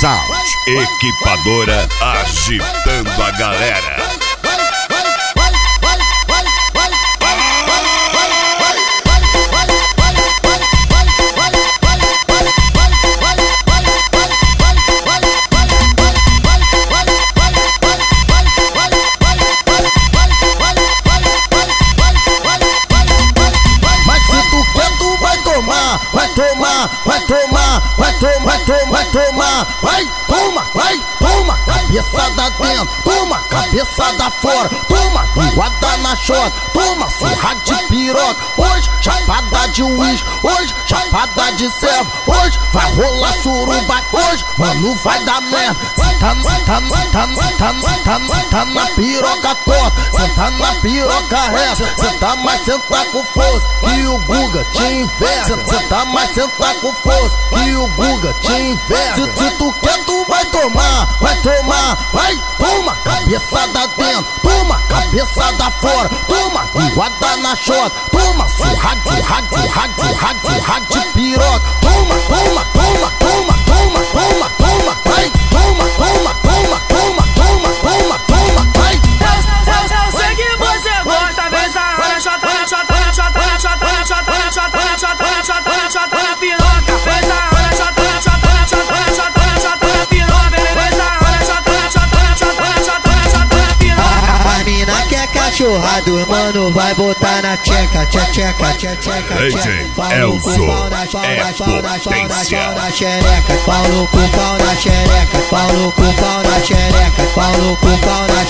Sound, equipadora agitando a galera. Vai tomar, vai tomar, vai tomar, vai tomar, vai toma, cabeçada dentro, toma, cabeçada fora, toma, linguada na chota, toma, surra de piroca, hoje chapada de uísque, hoje chapada de serva, hoje vai rolar suruba, hoje, mano, vai dar merda, senta na piroca torta, senta na piroca reta, senta mais senta com força, que o Guga te inveja, senta mais senta com força, que o Guga te inveja, se tu quer tu vai tomar, vai tomar, vai toma, cabeçada dentro, toma, cabeçada fora, toma, linguada na chota, toma, surra de piroca, toma, toma, toma, toma, toma, toma, toma, vai, toma, toma, toma, toma, toma, toma, toma, vai. Eu sei que você gosta, vem sarrar na chota, na chota, na chota, na chota, na chota, na chota, na chota, na chota, na chota, na piroca, vem sarrar na chota, na chota, na chota, na chota, na chota, na piroca, vem sarrar na chota, na chota, na chota, na chota, na chota, na piroca. A mina quer cachorrado, mano, vai botar na tcheca, tcheca, tcheca, DJ Elzo é potência. na xereca, pau no cu, pau na xereca, pau no cu, pau na xereca, pau no cu, pau na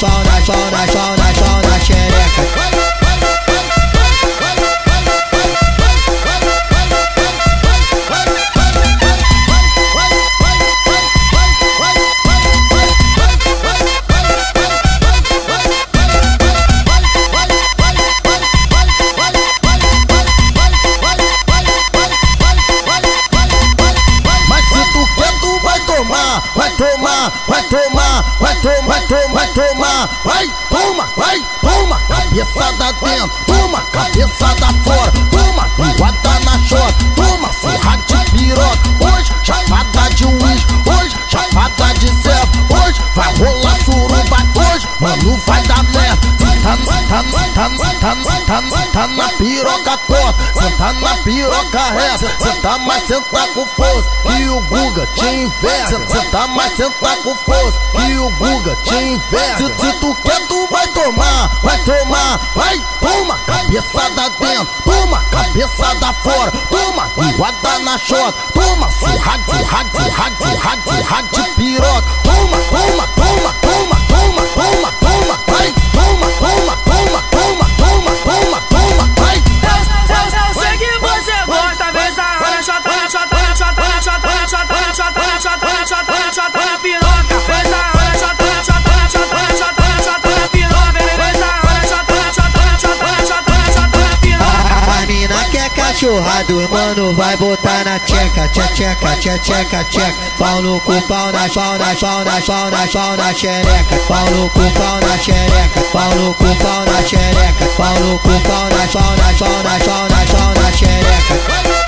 xereca. Vai tomar, vai tomar, vai tomar, vai tomar, vai toma, vai toma, cabeçada dentro, toma, cabeçada fora, toma, linguada na chota, toma, surra de piroca, hoje chapada de uísque, hoje chapada de serva, hoje vai rolar suruba, hoje, mano, vai dar merda, senta na piroca torta, senta na piroca reta, senta mais senta com força, que o Guga te inveja, senta mais senta com força, que o Guga te inveja, se tu quer tu vai tomar, vai tomar, vai toma, cabeçada dentro, toma, cabeçada fora, toma, linguada na chota, toma, surra de piroca, toma, toma, toma, toma, toma, toma, toma, vai, toma, toma, toma, toma, toma, toma, toma, vai. Eu sei que você gosta, vem sarrar na chota, na chota, na chota, na chota, na chota, na chota, na chota, na chota, na chota, na piroca, vem sarrar na chota, na chota, na chota, na chota, na chota, na piroca, vem sarrar na chota, na chota, na chota, na chota, na chota, na piroca. A mina quer cachorrado, mano, vai botar na tcheca, tcheca, pau no cu, pau na xereca, pau no cu, pau na xereca, pau no cu, pau na xereca, pau no cu, pau na xereca.